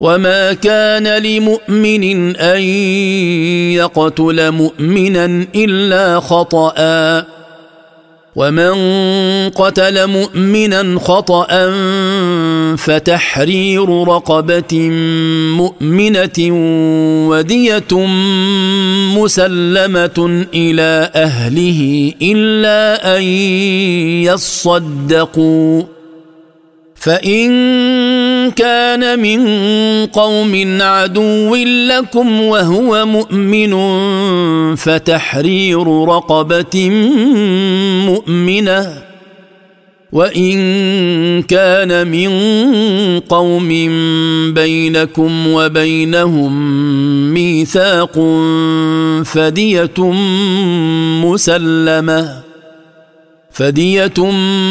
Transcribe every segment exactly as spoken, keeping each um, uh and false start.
وما كان لمؤمن أن يقتل مؤمنا إلا خطأ ومن قتل مؤمنا خطأ فتحرير رقبة مؤمنة ودية مسلمة إلى أهله إلا أن يصدقوا فإن كان من قوم عدو لكم وهو مؤمن فتحرير رقبة مؤمنة وإن كان من قوم بينكم وبينهم ميثاق فدية مسلمة فدية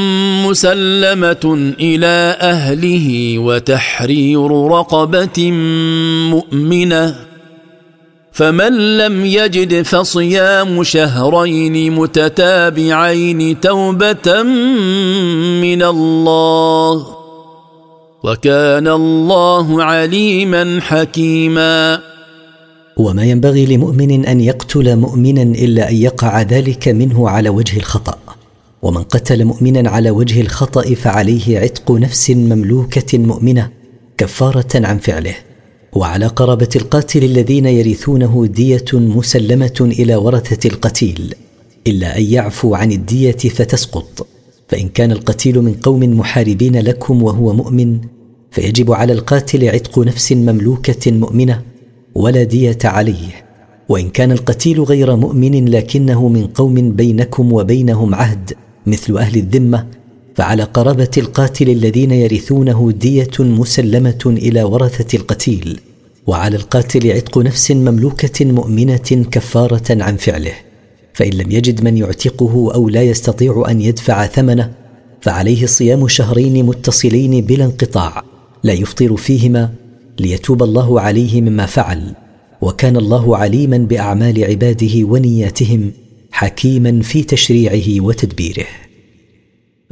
مسلمة إلى أهله وتحرير رقبة مؤمنة فمن لم يجد فصيام شهرين متتابعين توبة من الله وكان الله عليما حكيما. وما ينبغي لمؤمن أن يقتل مؤمنا إلا أن يقع ذلك منه على وجه الخطأ، ومن قتل مؤمنا على وجه الخطأ فعليه عتق نفس مملوكة مؤمنة كفارة عن فعله. وعلى قرابة القاتل الذين يرثونه دية مسلمة إلى ورثة القتيل إلا أن يعفوا عن الدية فتسقط. فإن كان القتيل من قوم محاربين لكم وهو مؤمن فيجب على القاتل عتق نفس مملوكة مؤمنة ولا دية عليه. وإن كان القتيل غير مؤمن لكنه من قوم بينكم وبينهم عهد مثل أهل الذمة فعلى قرابة القاتل الذين يرثونه دية مسلمة إلى ورثة القتيل، وعلى القاتل عتق نفس مملوكة مؤمنة كفارة عن فعله. فإن لم يجد من يعتقه أو لا يستطيع أن يدفع ثمنه فعليه صيام شهرين متصلين بلا انقطاع لا يفطر فيهما ليتوب الله عليه مما فعل، وكان الله عليما بأعمال عباده ونياتهم حكيما في تشريعه وتدبيره.